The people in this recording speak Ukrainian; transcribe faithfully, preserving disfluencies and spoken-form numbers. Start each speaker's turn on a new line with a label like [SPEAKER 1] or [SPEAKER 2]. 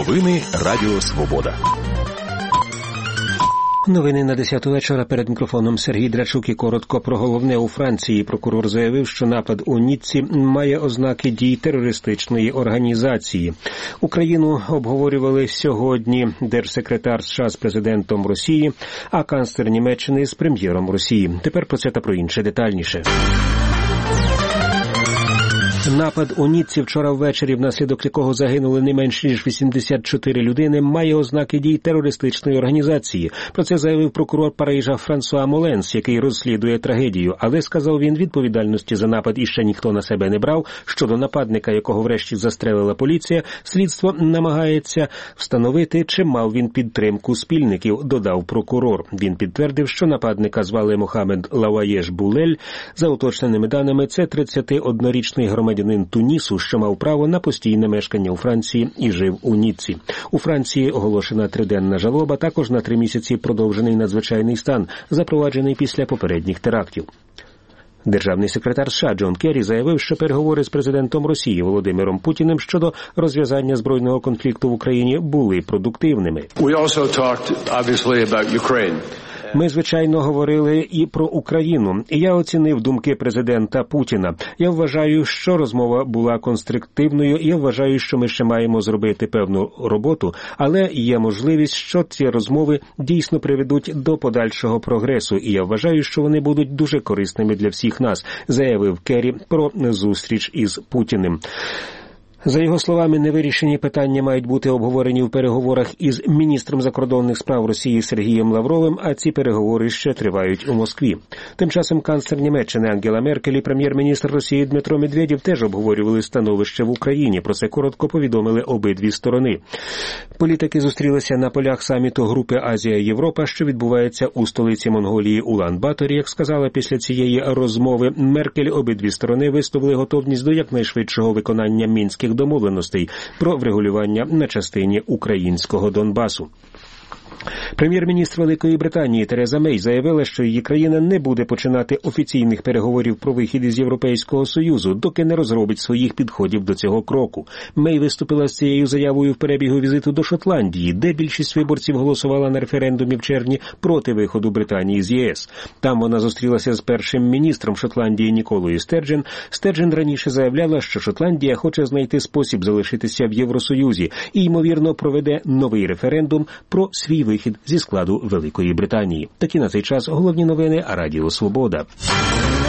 [SPEAKER 1] Новини Радіо Свобода.
[SPEAKER 2] Новини на десяту вечора. Перед мікрофоном Сергій Драчук і коротко про головне у Франції. Прокурор заявив, що напад у Ніцці має ознаки дій терористичної організації. Україну обговорювали сьогодні держсекретар США з президентом Росії, а канцлер Німеччини з прем'єром Росії. Тепер про це та про інше детальніше. Напад у Ніцці вчора ввечері, внаслідок якого загинули не менш ніж вісімдесят чотири людини, має ознаки дій терористичної організації. Про це заявив прокурор Парижа Франсуа Моленс, який розслідує трагедію. Але, сказав він, відповідальності за напад іще ніхто на себе не брав. Щодо нападника, якого врешті застрелила поліція, слідство намагається встановити, чи мав він підтримку спільників, додав прокурор. Він підтвердив, що нападника звали Мохамед Лаваєш Булель. За уточненими даними, це тридцятиоднорічний громадянин Тунісу, що мав право на постійне мешкання у Франції і жив у Ніцці. У Франції оголошена триденна жалоба, також на три місяці продовжений надзвичайний стан, запроваджений після попередніх терактів. Державний секретар США Джон Керрі заявив, що переговори з президентом Росії Володимиром Путіним щодо розв'язання збройного конфлікту в Україні були продуктивними.
[SPEAKER 3] We also talked, obviously, about Ukraine.
[SPEAKER 2] Ми, звичайно, говорили і про Україну. І я оцінив думки президента Путіна. Я вважаю, що розмова була конструктивною, і я вважаю, що ми ще маємо зробити певну роботу, але є можливість, що ці розмови дійсно приведуть до подальшого прогресу, і я вважаю, що вони будуть дуже корисними для всіх нас, заявив Керрі про зустріч із Путіним. За його словами, невирішені питання мають бути обговорені в переговорах із міністром закордонних справ Росії Сергієм Лавровим, а ці переговори ще тривають у Москві. Тим часом канцлер Німеччини Ангела Меркель і прем'єр-міністр Росії Дмитро Медведєв теж обговорювали становище в Україні. Про це коротко повідомили обидві сторони. Політики зустрілися на полях саміту групи Азія-Європа, що відбувається у столиці Монголії Улан-Баторі. Як сказала після цієї розмови Меркель, обидві сторони висловили готовність до якнайшвидшого виконання мінських домовленостей про врегулювання на частині українського Донбасу. Прем'єр-міністр Великої Британії Тереза Мей заявила, що її країна не буде починати офіційних переговорів про вихід із Європейського Союзу, доки не розробить своїх підходів до цього кроку. Мей виступила з цією заявою в перебігу візиту до Шотландії, де більшість виборців голосувала на референдумі в червні проти виходу Британії з ЄС. Там вона зустрілася з першим міністром Шотландії Ніколою Стерджен. Стерджен раніше заявляла, що Шотландія хоче знайти спосіб залишитися в Євросоюзі і, ймовірно, проведе новий референдум про свій вихід зі складу Великої Британії. Такі на цей час головні новини Радіо Свобода.